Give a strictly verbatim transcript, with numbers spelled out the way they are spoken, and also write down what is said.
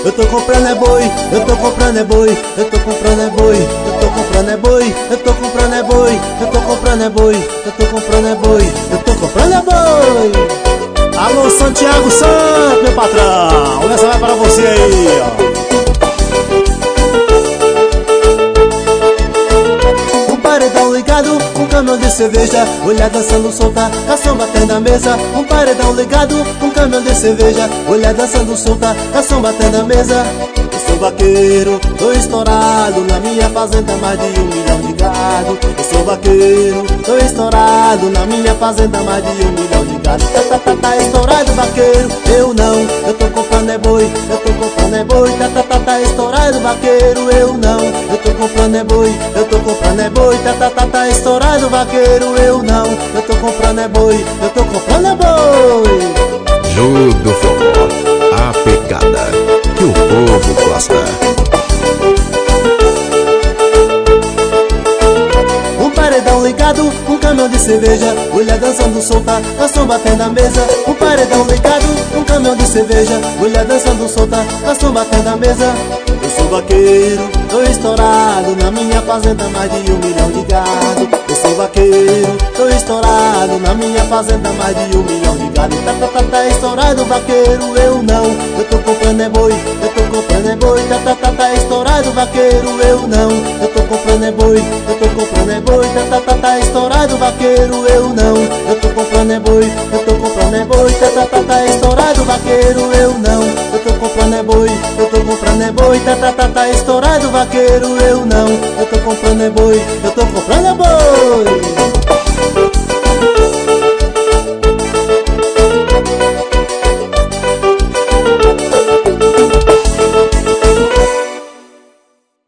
eu tô comprando é boi, eu tô comprando é boi, eu tô comprando é boi, eu tô comprando é boi, eu tô comprando é boi, eu tô comprando é boi, eu tô comprando é boi, eu tô comprando é boi. Alô Santiago Santos, meu patrão, essa vai para você aí, ó. Paredão ligado, um caminhão de cerveja, mulher dançando solta, cação batendo a mesa. Um paredão ligado, um caminhão de cerveja, mulher dançando solta, cação batendo a mesa. Eu sou vaqueiro, tô estourado, na minha fazenda mais de um milhão de gado. Eu sou vaqueiro, tô estourado, na minha fazenda mais de um milhão de gado. Tá, tá, tá, tá estourado vaqueiro, eu não, eu tô comprando é boi, eu tô comprando é boi. Tá, tá, tá, tá estourado vaqueiro, eu não, eu tô comprando é boi, eu tô comprando é boi. Tá, tá, tá, tá estourado vaqueiro, eu não, eu tô comprando é boi, eu tô comprando é boi. Jogo do Forró, a pegada que o povo gosta. Um paredão ligado, um caminhão de cerveja, mulher dançando solta, cação batendo a mesa. Um paredão ligado, um caminhão de cerveja, mulher dançando solta, cação batendo a mesa. Eu sou vaqueiro, tô estourado, na minha fazenda mais de um milhão de gado. Eu sou vaqueiro, tô estourado, na minha fazenda mais de um milhão de gado. Tá, tá, tá, tá estourado vaqueiro, eu não, eu tô comprando é boi, eu tô comprando é boi. Tá, tá, tá, tá estourado vaqueiro, eu não, eu tô comprando é boi, eu tô comprando é boi. Tá, tá, tá, tá estourado vaqueiro, eu não, eu tô comprando é boi, eu tô comprando é boi. Tá, tá, tá, tá estourado vaqueiro, eu não, eu tô comprando é boi, eu tô comprando é boi. Tá, tá, tá, tá estourado vaqueiro, eu não, eu tô comprando é boi.